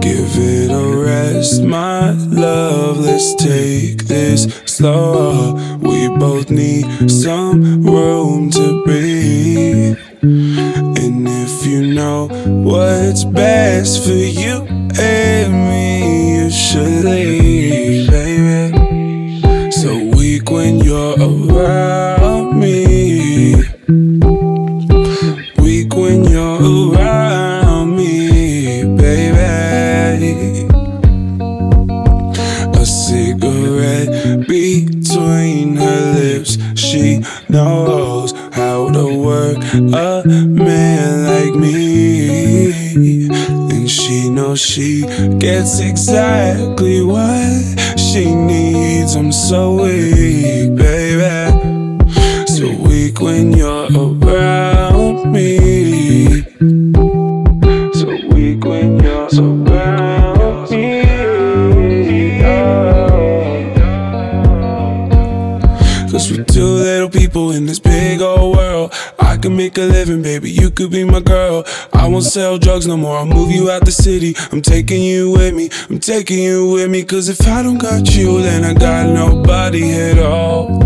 give it a rest, my love. Let's take this slow. We both need some room to breathe. And if you know what's best for you and me, you should leave, baby. So weak when you're around me, weak when you're around me, baby. A cigarette between her lips, she knows how to work a man like me. And she knows she gets exactly what she needs. I'm so weak, baby. So weak when you're around me. So weak when you're around me. Cause we're two little people in this big old world. I can make a living, baby, you could be my girl. I won't sell drugs no more, I'll move you out the city. I'm taking you with me, I'm taking you with me. Cause if I don't got you, then I got nobody at all.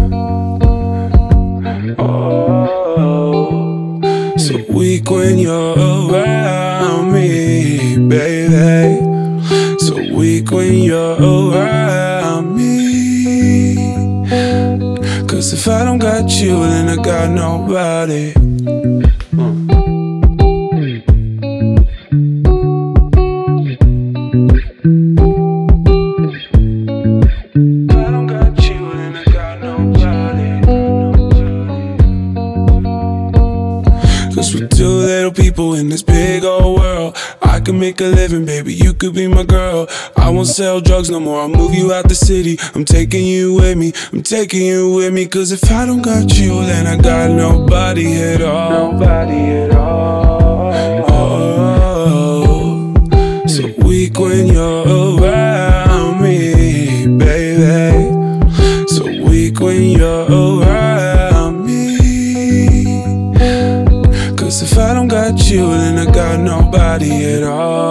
Oh, so weak when you're around me, baby. So weak when you're around me. Cause if I don't got you, then I got nobody. I don't got you, then I got nobody. Cause we're two little people in this big old world. I can make a living, baby, you could be my girl. I won't sell drugs no more, I'll move you out the city. I'm taking you with me, I'm taking you with me. Cause if I don't got you, then I got nobody at all. Nobody at all. Oh, so weak when you're around me, baby. So weak when you're around me. Cause if I don't got you, then I got nobody at all.